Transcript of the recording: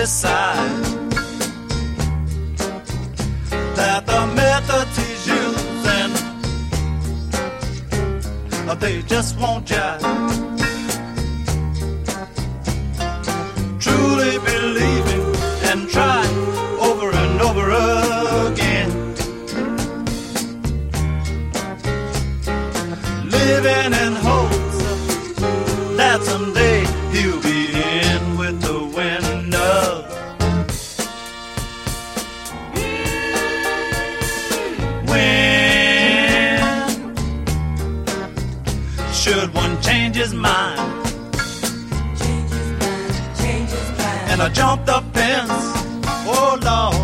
decide that the methods he's using, they just won't jive. Truly believing and trying over and over again, living in hopes that someday he'll be in with the winners. When should one change his mind? And I jumped the fence, oh Lord,